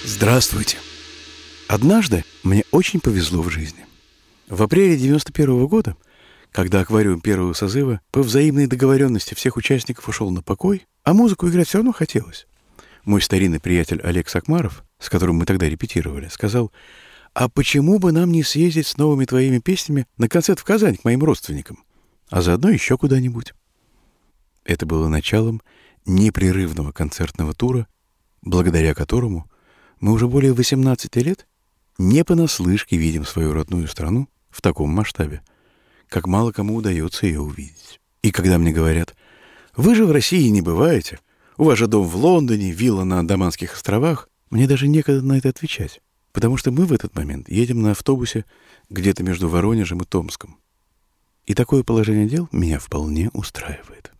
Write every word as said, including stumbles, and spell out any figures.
Здравствуйте. Однажды мне очень повезло в жизни. В апреле девяносто первого года, когда аквариум первого созыва по взаимной договоренности всех участников ушел на покой, а музыку играть все равно хотелось, мой старинный приятель Олег Сакмаров, с которым мы тогда репетировали, сказал: «А почему бы нам не съездить с новыми твоими песнями на концерт в Казань к моим родственникам, а заодно еще куда-нибудь?» Это было началом непрерывного концертного тура, благодаря которому мы уже более восемнадцати лет не понаслышке видим свою родную страну в таком масштабе, как мало кому удается ее увидеть. И когда мне говорят: «Вы же в России не бываете, у вас же дом в Лондоне, вилла на Даманских островах», мне даже некогда на это отвечать, потому что мы в этот момент едем на автобусе где-то между Воронежем и Томском. И такое положение дел меня вполне устраивает.